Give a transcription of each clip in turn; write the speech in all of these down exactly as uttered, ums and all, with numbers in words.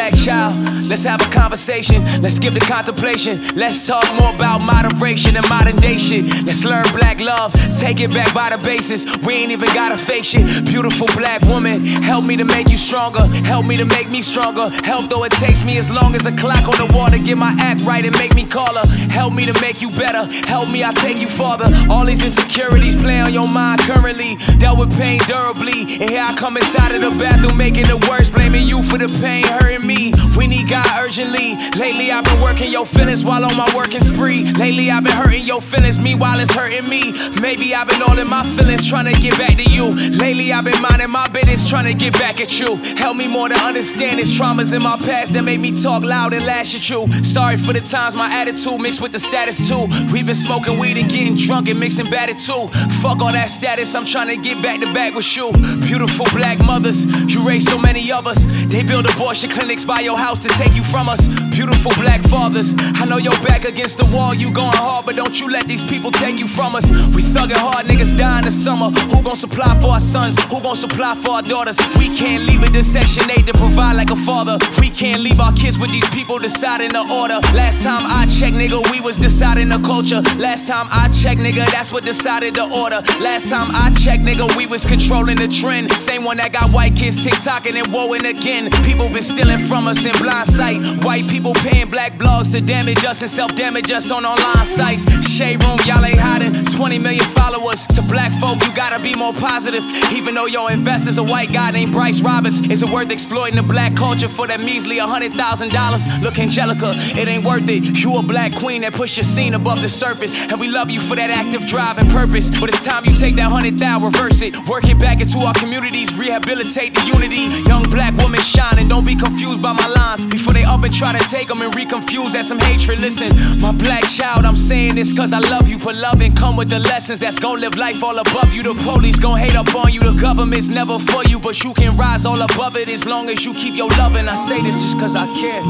black child. Let's have a conversation. Let's skip the contemplation. Let's talk more about moderation and modern day shit. Let's learn black love. Take it back by the basis. We ain't even gotta fake shit. Beautiful black woman, help me to make you stronger. Help me to make me stronger. Help though it takes me as long as a clock on the wall to get my act right and make me call her. Help me to make you better. Help me, I'll take you farther. All these insecurities play on your mind currently. Dealt with pain durably. And here I come inside of the bathroom making it worse. Blaming you for the pain, hurting me. We need God urgently. Lately I've been working your feelings while on my working spree. Lately I've been hurting your feelings, meanwhile it's hurting me. Maybe I've been all in my feelings trying to get back to you. Lately I've been minding my business trying to get back at you. Help me more to understand these traumas in my past that made me talk loud and lash at you. Sorry for the times my attitude mixed with the status too. We've been smoking weed and getting drunk and mixing batter too. Fuck all that status, I'm trying to get back to back with you. Beautiful black mothers, you raised so many of us. They build abortion clinics by your house to take you from us. Beautiful black fathers, I know you're back against the wall, you going hard, but don't you let these people take you from us. We thuggin' hard, niggas die in the summer. Who gon' supply for our sons? Who gon' supply for our daughters? We can't leave it to Section eight to provide like a father. We can't leave our kids with these people deciding the order. Last time I checked, nigga, we was deciding the culture. Last time I checked, nigga, that's what decided the order. Last time I checked, nigga, we was controlling the trend. Same one that got white kids TikToking and woeing again. People been stealing from us in blind sight. White people paying black blogs to damage us and self-damage us on online sites. Shade room, y'all ain't hiding. twenty million followers. To black folk, you gotta be more positive. Even though your investor's a white guy named Bryce Roberts. Is it worth exploiting the black culture for that measly one hundred thousand dollars? Look, Angelica, it ain't worth it. You a black queen that pushed your scene above the surface. And we love you for that active drive and purpose. But it's time you take that one hundred thousand, reverse it. Work it back into our communities, rehabilitate the unity. Young black woman shining, don't be confused by my lines. Before they up and try to take them and reconfuse that some hatred. Listen, my black child, I'm saying this cause I love you. But loving come with the lessons that's gon' live life all above you. The police gon' hate up on you, the government's never for you. But you can rise all above it as long as you keep your loving. I say this just cause I care.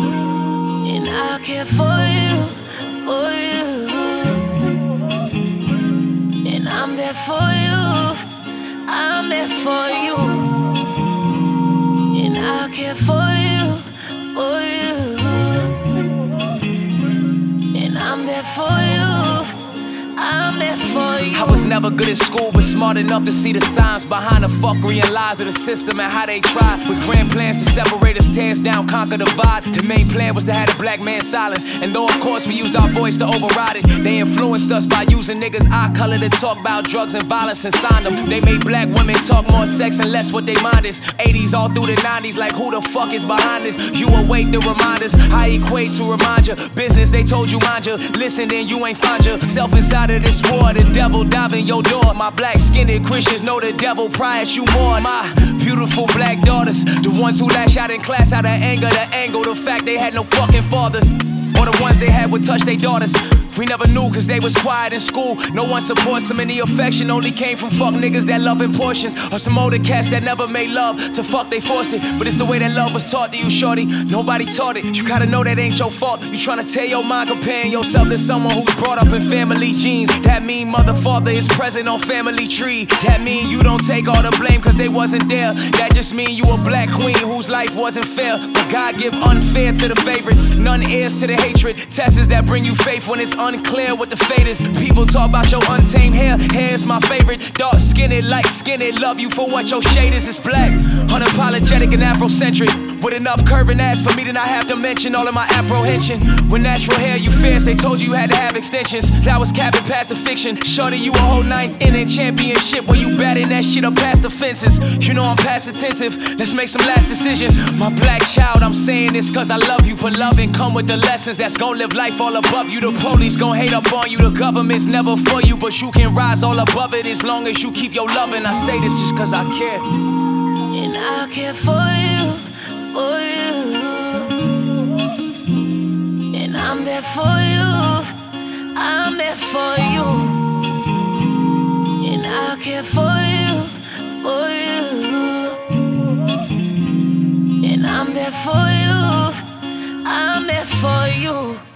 And I care for you, for you. And I'm there for you, I'm there for you. And I care for you, for you. And I'm there for you, I'm there for you. I was never good at school, but smart enough to see the signs behind the fuckery and lies of the system and how they try. With grand plans to separate us, tear us down, conquer the divide. The main plan was to have the black man silence. And though of course we used our voice to override it, they influenced us by using niggas' eye color to talk about drugs and violence and signed them. They made black women talk more sex and less what they mind is. eighties all through the nineties, like who the fuck is behind this? You awake the reminders, I equate to remind you. Business they told you mind you, listen then you ain't find yourself inside of this war. The devil dive in your door. My black skinned Christians know the devil pry at you more. My beautiful black daughters, the ones who lash out in class out of anger, the angle, the fact they had no fucking fathers. Or the ones they had would touch their daughters. We never knew cause they was quiet in school. No one supports them and the affection only came from fuck niggas that love in portions. Or some older cats that never made love to fuck they forced it. But it's the way that love was taught to you, shorty. Nobody taught it. You gotta know that ain't your fault. You tryna tear your mind comparing yourself to someone who's brought up in family genes. That mean mother father is present on family tree. That mean you don't take all the blame cause they wasn't there. That just mean you a black queen whose life wasn't fair. But God give unfair to the favorites, none heirs to the hatred. Tests that bring you faith when it's unclear what the fate is. People talk about your untamed hair. Hair's my favorite. Dark skinned, light skinned. Love you for what your shade is. It's black, unapologetic and Afrocentric. With enough curve and ass for me to not have to mention all of my apprehension. With natural hair you fierce, they told you you had to have extensions. That was capping past the fiction. Shorty, you a whole ninth inning championship where you batting that shit up past the fences. You know I'm past attentive. Let's make some last decisions. My black child, I'm saying this cause I love you. But loving come with the lessons that's gon' live life all above you. The police gon' hate up on you. The government's never for you, but you can rise all above it as long as you keep your loving. I say this just cause I care. And I care for you, for you. And I'm there for you, I'm there for you. And I care for you, for you. And I'm there for you, I'm there for you.